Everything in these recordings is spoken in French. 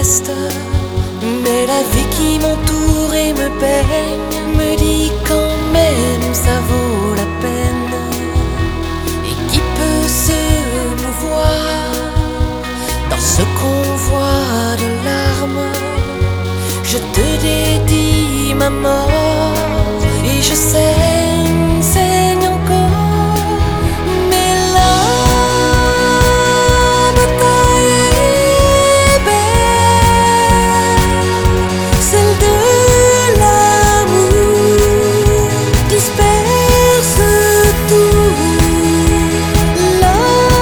reste. Mais la vie qui m'entoure et me baigne me dit quand même ça vaut la peine. Et qui peut se mouvoir dans ce convoi de larmes? Je te dédie ma mort et je saigne, saigne encore. Mais la bataille est belle, celle de l'amour disperse tout. La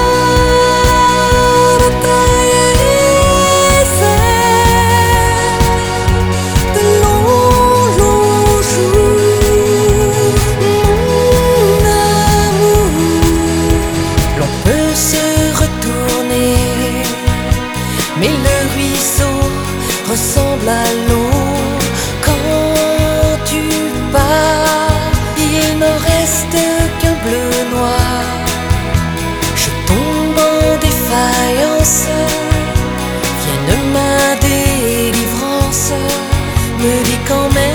bataille est celle de longs, longs jours, mon amour. L'on peut se retourner, mais le ruisseau ressemble à l'eau. Quand tu pars, il n'en reste qu'un bleu noir. Je tombe en défaillance, vienne ma délivrance, me dit quand même